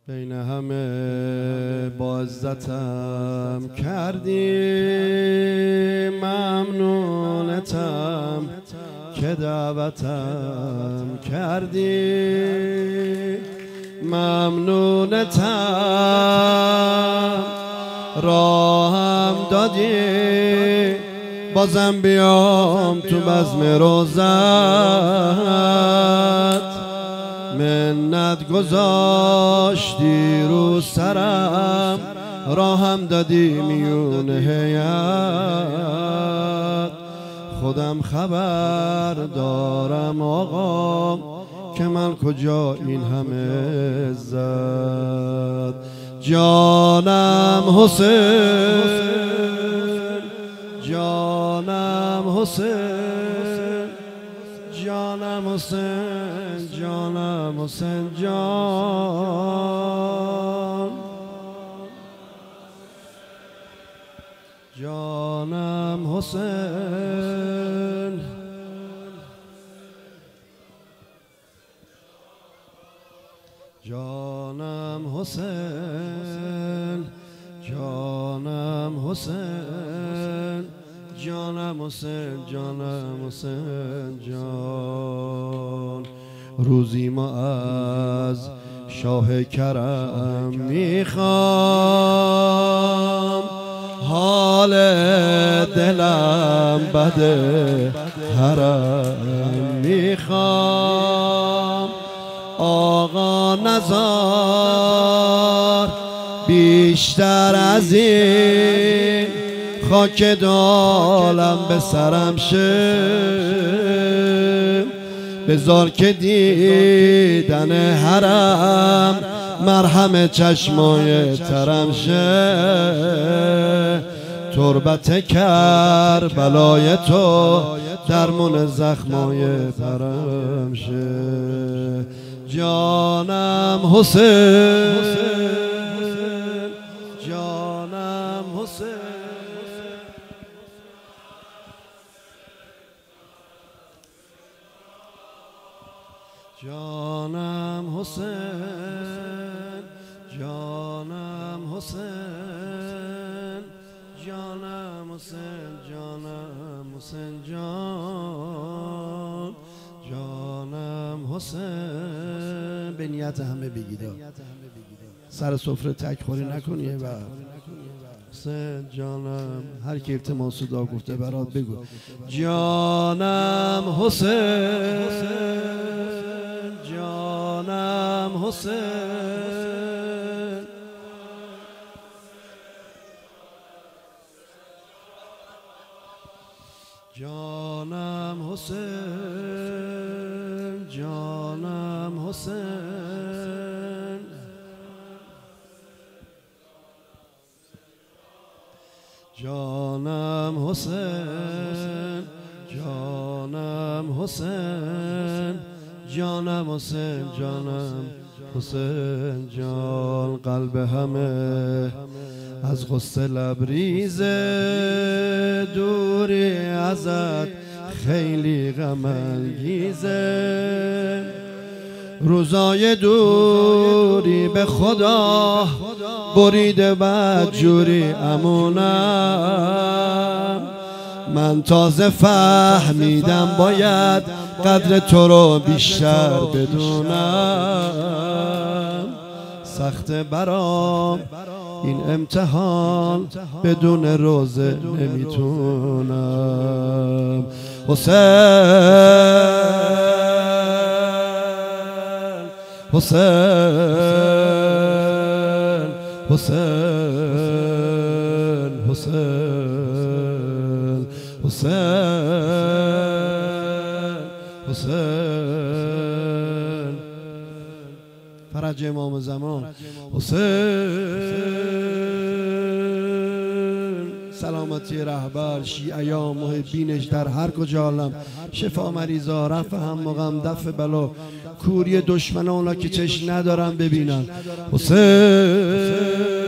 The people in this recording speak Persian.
بین همه با عزتم کردی، ممنونتم که دعوتم کردی، ممنونتم راهم دادی، بازم بیام تو بزم روزت، منت گذاشتی رو سرم، راهم دادی میون هیئت. خودم خبر دارم آقا که من کجا این همه عزت. جانم حسین، جانم حسین، جانم حسین، جانم حسین جان، جانم حسین، جانم حسین، جانم حسین، جانم حسین، جانم حسین جان. روزی ما از شاه کرم میخوام، حال دلم بده حرم میخوام. آقا نزار بیشتر از این، خاک دالم به سرم شه، بذار که دیدن حرم مرهم چشمای ترم شه. تربت کربلای تو درمون زخمای پرم شه. جانم حسین، جانم حسین، جانم حسین، جانم حسین، جانم حسین، جانم حسین جان، جانم حسین. به نیت همه بگید، سر سفره تک خوری نکنیه و حسین جانم. هر کی التماس دعا گفته برات بگو. جانم حسین، جانم حسین، جانم حسین، جانم حسین، جانم حسین، جانم حسین، جانم حسین، جانم حسین جان. قلب همه از غصه لبریزه، دوری ازت خیلی غم انگیزه. روزای دوری به خدا بریده بدجوری امونم. من تازه فهمیدم باید قدر تو رو بیشتر بدونم. سخت برام این امتحان، بدون روزه نمیتونم. حسین، حسین، حسین، حسین، حسین، حسین. فرج امام زمان حسین. سلامتی رهبر، شیعیان، محبینش در هر کجا عالم، شفا مریضا، رفع هم مقام، دفع بلا، کوری دشمنان که چشم ندارن ببینن. حسین.